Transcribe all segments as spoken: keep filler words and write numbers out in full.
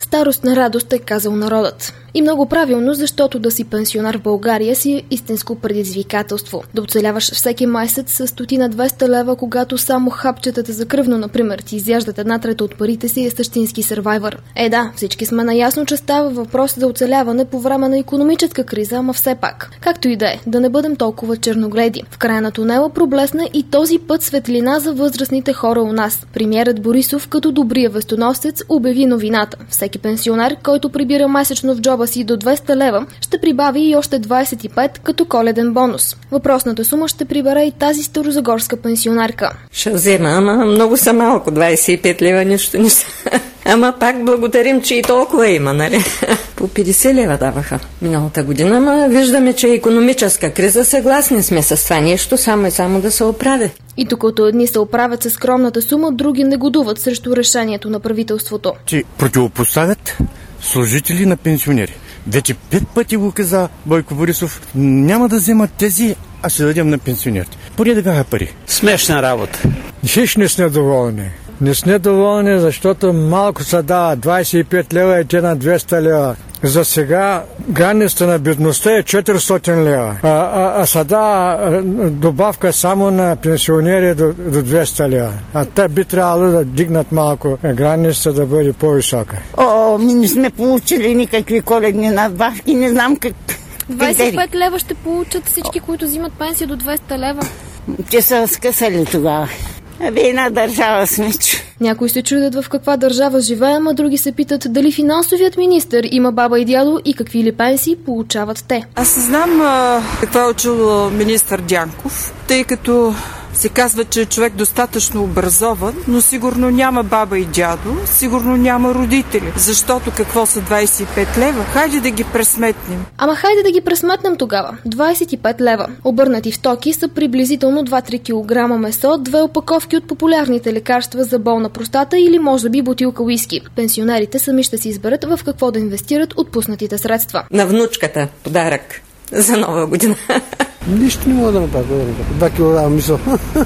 Старост на радост, е казал народът. И много правилно, защото да си пенсионер в България си е истинско предизвикателство. Да оцеляваш всеки месец с стотина двеста лева, когато само хапчетата за кръвно, например, ти изяждат една трета от парите си, е същински сървайвър. Е да, всички сме наясно, че става въпрос за оцеляване по време на икономическа криза, ама все пак. Както и да е, да не бъдем толкова черногледи. В края на тунела проблесна и този път светлина за възрастните хора у нас. Премиерът Борисов, като добрия вестоносец, обяви новината. Всеки пенсионер, който прибира месечно в джоба си до двеста лева, ще прибави и още двадесет и пет като коледен бонус. Въпросната сума ще прибере и тази старозагорска пенсионерка. Ще взема, ама много са малко, двадесет и пет лева нищо не са. Ама пак благодарим, че и толкова има, нали? По петдесет лева даваха миналата година, ама виждаме, че е икономическа криза, съгласни сме с това нещо, само и само да се оправи. И докато едни се оправят със скромната сума, други негодуват срещу решението на правителството. Че противопоставят служители на пенсионери. Вече пет пъти го каза Бойко Борисов, няма да вземат тези, а ще дадем на пенсионерите. Пори да бяха пари. Смешна работа. Хищ не сме доволни. Не сме доволни, защото малко се дава двадесет и пет лева и те на двеста лева. За сега границата на бедността е четиристотин лева, а, а, а се дава добавка само на пенсионери до, до двеста лева. А те би трябвало да дигнат малко границата да бъде по-висока. О, ми не сме получили никакви коледни надбавки, не знам как... двадесет и пет лева ще получат всички, които взимат пенсия до двеста лева. Че са скъсали тогава. Абе, една държава сме. Някои се чудят в каква държава живеем, а други се питат дали финансовият министър има баба и дядо и какви ли пенсии получават те. Аз знам а, какво е учил министър Дянков, тъй като се казва, че е човек достатъчно образован, но сигурно няма баба и дядо, сигурно няма родители. Защото какво са двадесет и пет лева? Хайде да ги пресметнем. Ама хайде да ги пресметнем тогава. двадесет и пет лева. Обърнати в токи са приблизително два-три килограма месо, две опаковки от популярните лекарства за болна простата или може би бутилка уиски. Пенсионерите сами ще си изберат в какво да инвестират отпуснатите средства. На внучката подарък за нова година. Нищо не мога да направя. два килограма мисъл.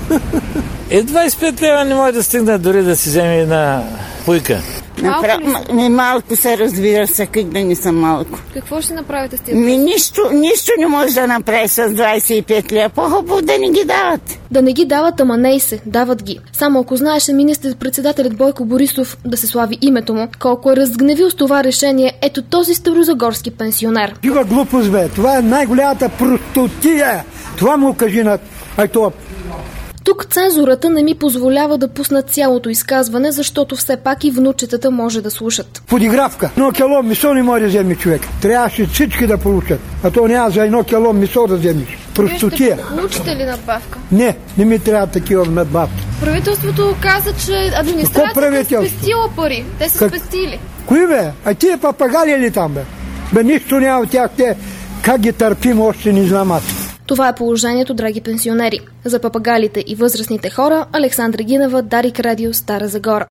Е, двадесет и пет лева не може да стигна дори да си вземе една пуйка. Малко, Напра... М- малко се разбира се, как да не са малко. Какво ще направите с тези? Ми нищо, нищо не може да направи с двадесет и пет лева. По-хубаво да не ги дават. Да не ги дават, ама не и се, дават ги. Само ако знаеше министър-председателят Бойко Борисов, да се слави името му, колко е разгневил с това решение ето този старозагорски пенсионер. Тива глупост, бе. Това е най-голямата простотия. Това му кажи на... Ай, това... Тук цензурата не ми позволява да пусна цялото изказване, защото все пак и внучетата може да слушат. Подигравка. Едно кило месо не може да вземе човек. Трябваше всички да получат. А то няма за едно кило месо да вземеш. Простотия. Вие ще получите ли надбавка? Не, не ми трябва такива надбавки. Правителството каза, че администрацията е спестила пари. Те са как... спестили. Кои бе? А тия папагали ли там бе? Бе, нищо няма от тях. Те как ги търпим, още не знам аз. Това е положението, драги пенсионери. За папагалите и възрастните хора, Александра Гинева, Дарик Радио, Стара Загора.